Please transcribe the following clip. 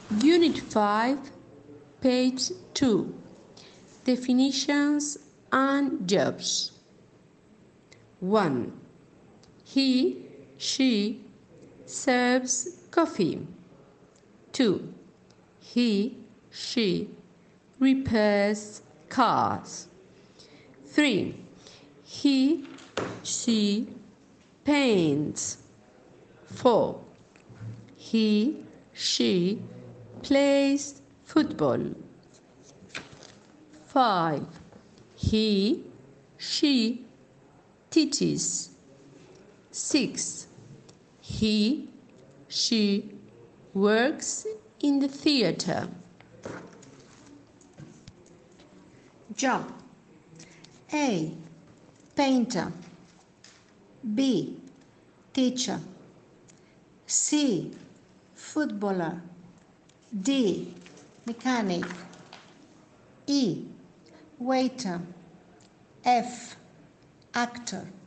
Unit 5, page 2. Definitions and jobs. 1. He, she serves coffee. 2. He, she repairs cars. 3. He, she paints. 4. He, she plays football. 5. He, she teaches. 6. He, she works in the theater. Job. A. Painter. B. Teacher. C. Footballer. D. Mechanic. E. Waiter. F. Actor.